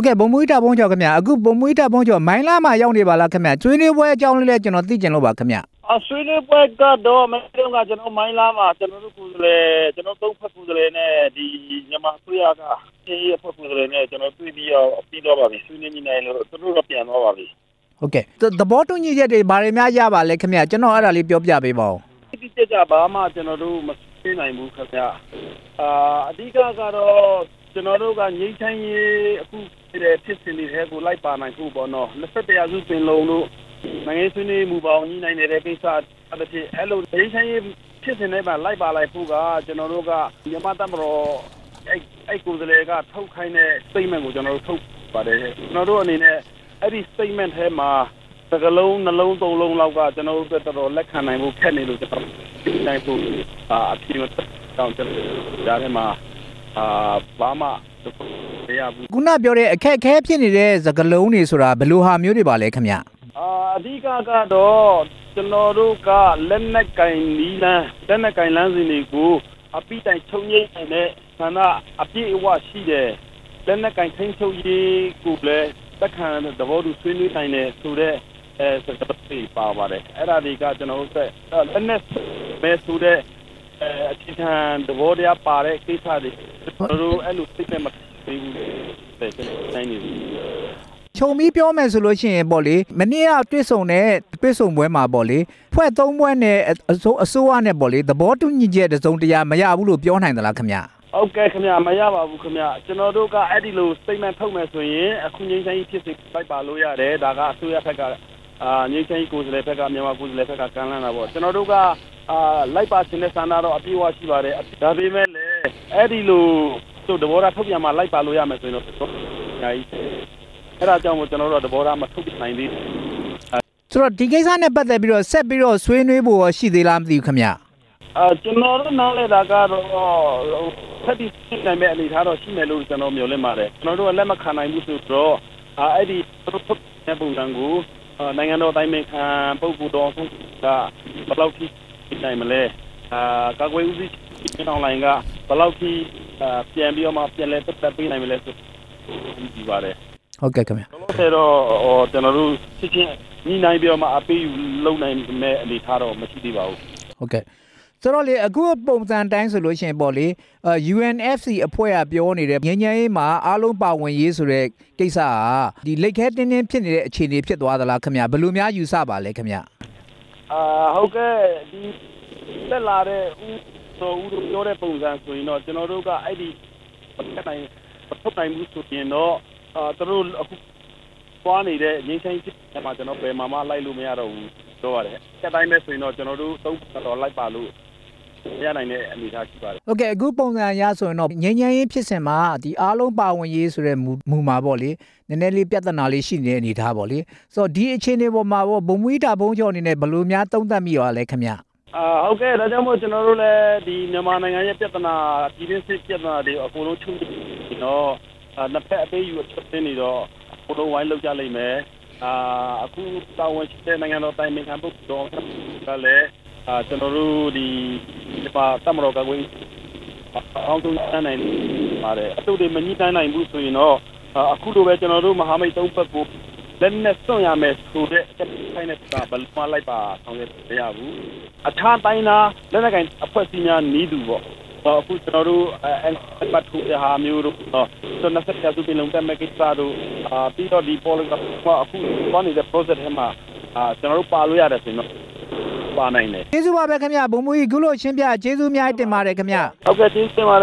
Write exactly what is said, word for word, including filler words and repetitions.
ကဲ့ဘုံမွေးတာဘုံကျော်ခင်ဗျအခုဘုံမွေးတာဘုံကျော်မိုင်းလာမှာရောက်နေပါလားခင်ဗျကျွေးနေပွဲအကြောင်းလေးလည်းကျွန်တော်သိကျင်လို့ပါခင်ဗျအဆွေးနွေးပွဲကတော့မင်းတို့ကကျွန်တော်မိုင်းလာမှာကျွန်တော်တို့ကိုယ်လေကျွန်တော်သုံးဖက်ကိုယ်လေနဲ့ဒီမြန်မာဆွေးရကဒီအဖွဲ့ကိုယ်လေနဲ့ကျွန်တော်တွေ့ပြီးတော့ပြီးတော့ပါပြီဆွေးနွေးနေတယ်လို့သူတို့ကပြန်တော့ပါပြီဟုတ်ကဲ့သဘောတူညီချက်တွေဘာတွေများရပါလဲခင်ဗျကျွန်တော်အဲ့ဒါလေးပြောပြပေးပါဦးဒီကြကြဘာမှကျွန်တော်တို့မသိနိုင်ဘူးခင်ဗျအာအဓိကကတော့ကျွန်တော်တို့ကငိမ့်ချမ်းရေးအခုဖြစ်စဉ်တွေထဲကိုလိုက်ပါနိုင်ဖို့ပေါ့နော်နှစ်ဆက်တရာစုပင်လုံးတို့နိုင်ငံဆွေးနွေးမှုပေါင်းညီနိုင်တဲ့ကိစ္စအတစ်ဖြစ်အဲ့လိုငိမ့်ချမ်းရေးဖြစ်စဉ်တွေမှာလိုက်ပါလိုက်ဖို့ကကျွန်တော်တို့ကမြန်မာတပ်မတော်အဲ့အဲ့ကိုယ်စားလှယ်ကထုတ်ခိုင်းတဲ့ statement ကိုကျွန်တော်တို့ထုတ်ပါတယ်ကျွန်တော်တို့အနေနဲ့အဲ့ဒီ statement ထဲမှာစကလုံးနှလုံးသုံးလုံးလောက်ကကျွန်တော်တို့တော်တော်လက်ခံနိုင်ဖို့ခက်နေလို့ကျွန်တော်နိုင်ဖို့အာအပြည့်အစုံတောင်းကျွန်တော်ဒါထဲမှာအာဘာမှခုနပြောတဲ့အခက်အခဲဖြစ်နေတဲ့စကလုံးတွေဆိုတာဘယ်လိုဟာမျိုးတွေပါလဲခင်ဗျအာအဓိကကတော့ကျွန်တော်တို့ကလက်နက်ကင်နီးလန်းလက်နက်ကင်လန်းစဉ်တွေကိုအပိတိုင်ချုံငိမ့်နေတဲ့ဆန္ဒအပြည့်အဝရှိတယ်လက်နက်ကင်ထိန်းချုပ်ရေးကိုလည်းသက်ခံသဘောတူဆွေးနွေးနိုင်တယ်ဆိုတော့အဲစကလုံးတွေပါပါတယ်အဲ့ဒါတွေကကျွန်တော်တို့လက်နက်ပဲဆိုတဲ့အဲအခြေခံသဘောတရားပါတဲ့ကိစ္စတွေကျွန်တော်တို့အဲ့လိုသိနေမှာပြီးဘူးတဲ့တိုင်းနေခြုံပြီးပြောမယ်ဆိုလို့ရှိရင်ပေါ့လေမနေ့ကတွေ့ဆုံတဲ့တွေ့ဆုံပွဲမှာပေါ့လေဖွဲ့သုံးပွဲနဲ့အစိုးအစိုးရနဲ့ပေါ့လေသဘောတူညီချက်တစုံတရာမရဘူးလို့ပြောနိုင်သလားခင်ဗျဟုတ်ကဲ့ခင်ဗျမရပါဘူးခင်ဗျကျွန်တော်တို့ကအဲ့ဒီလို statement ထုတ်မယ်ဆိုရင်အခုငိမ့်ချမ်းကြီးဖြစ်စေလိုက်ပါလို့ရတယ်ဒါကအစိုးရဘက်ကအာငိမ့်ချမ်းကြီးကိုယ်စားလှယ်ဘက်ကမြန်မာကိုယ်စားလှယ်ဘက်ကကမ်းလှမ်းတာပေါ့ကျွန်တော်တို့ကအာလိုက်ပါခြင်းနဲ့ဆန္ဒတော့အပြည့်အဝရှိပါတယ်ဒါပေမဲ့လည်းအဲ့ဒီလိုတို့တဘောထားထုတ်ပြန်မှလိုက်ပါလို့ရမယ်ဆိုရင်တော့ညာကြီးအဲ့ဒါကြောင့်မို့ကျွန်တော်တို့တဘောထားမထုတ်နိုင်သေးဘူးဆိုတော့ဒီကိစ္စနဲ့ပတ်သက်ပြီးတော့ဆက်ပြီးတော့ဆွေးနွေးဖို့ရှိသေးလားမသိဘူးခင်ဗျအာကျွန်တော်တို့နားလည်တာကတော့ဆက်ပြီးနိုင်မဲ့အနေထားတော့ရှိမယ်လို့ကျွန်တော်မျှော်လင့်ပါတယ်ကျွန်တော်တို့လက်မခံနိုင်ဘူးဆိုတော့အဲ့ဒီထုတ်တဲ့ပုံစံကိုနိုင်ငံတော်တိုင်းမဲ့ခံပုဂ္ဂိုလ်တော်ဆုံးကဘယ်လောက်ထိနိုင်မလဲအာကာကွယ်ဦးစီးအွန်လိုင်းကဘယ်လောက်ထိပြန်ပြီးတော့မှပြန်လဲတက်ပေးနိုင်မလဲဆိုဒီပါတယ်ဟုတ်ကဲ့ခင်ဗျတော့ဆိုတော့ကျွန်တော်တို့စစ်ချင်းညီနိုင်ပြီးတော့မှအပေးယူလုံနိုင်မဲ့အနေထားတော့မရှိသေးပါဘူးဟုတ်ကဲ့ဆိုတော့လေအခုပုံစံတိုင်းဆိုလို့ရှိရင်ပေါ့လေ ယူအန် အက်ဖ် စီ အဖွဲ့ကပြောနေတဲ့ငြိမ်းချမ်းရေးမှာအားလုံးပါဝင်ရေးဆိုတဲ့ကိစ္စကဒီလက်ခဲတင်းတင်းဖြစ်နေတဲ့အခြေအနေဖြစ်သွားသလားခင်ဗျဘယ်လိုများယူဆပါလဲခင်ဗျအာဟုတ်ကဲ့ဒီတက်လာတဲ့ဦးဆိုဦးတို့ပြောတဲ့ပုံစံဆိုရင်တော့ကျွန်တော်တို့ကအဲ့ဒီတက်နိုင်ထုတ်နိုင်မှုဆိုရင်တော့အာသူတို့အခုပွားနေတဲ့ငင်းချင်းစစ်မှာကျွန်တော်ဘယ်မှာမှလိုက်လို့မရတော့ဘူးပြောရတယ်တက်တိုင်းပဲဆိုရင်တော့ကျွန်တော်တို့သုံးတော့လိုက်ပါလို့ရနိုင်တဲ့အနေအထားရှိပါတယ်ဟုတ်ကဲ့အခုပုံစံအရဆိုရင်တော့ငင်းငင်းရေးဖြစ်စဉ်မှာဒီအားလုံးပါဝင်ရေးဆိုတဲ့မူမှာပေါ့လေနည်းနည်းလေးပြဿနာလေးရှိနေတဲ့အနေအထားပေါ့လေဆိုတော့ဒီအခြေအနေပေါ်မှာပေါ့ဘုံမွေးတာဘုံကျော်အနေနဲ့ဘယ်လိုများသုံးသပ်မိရလဲခင်ဗျအာဟုတ်ကဲ့ဒါကြောင့်မို့ကျွန်တော်တို့လည်းဒီမြန်မာနိုင်ငံရဲ့ပြဿနာပြည်တွင်းစစ်ပြဿနာတွေအကုန်လုံးချုပ်ပြီးတော့နှစ်ဖက်အပေးယူအဖြစ်နေတော့ဘုံလုံးဝိုင်းလောက်ကြလိမ့်မယ်အာအခုတာဝန်ရှိတဲ့နိုင်ငံတော်တိုင်ပင်ခံပုဂ္ဂိုလ်ကလည်းအာကျွန်တော်တို့ဒီဒီပါတမတော်ကဝင်အောင်ဆုံးနိုင်ပါတယ်အတူတူမညှိနှိုင်းနိုင်ဘူးဆိုရင်တော့အခုလိုပဲကျွန်တော်တို့မဟာမိတ်သုံးဘက်ကိုလက်နဲ့စွန့်ရမယ်ဆိုတဲ့ခိုင်းတဲ့ဘယ်မှာလိုက်ပါဆောင်ရွက်ရဘူးအခြားတိုင်းသားလက်နက်ကင်အဖွဲ့အစည်းများနီးသူပေါ့အခုကျွန်တော်တို့အဲပတ်ထူဟာမျိုးတို့ဆိုတော့ဆက်ကြသူပြင်လုံးတက်မဲ့ကိစ္စတို့အာပြီးတော့ဒီ policy ကအခုဘာနေတဲ့ process ထဲမှာအာကျွန်တော်တို့ပါလို့ရတယ်ဆိုရင်တော့ပါနိုင်တယ်ကျေးဇူးပါပဲခင်ဗျဘုံမူကြီးခုလိုရှင်းပြကျေးဇူးများတင်ပါတယ်ခင်ဗျဟုတ်ကဲ့ကျေးဇူးတင်ပါတယ်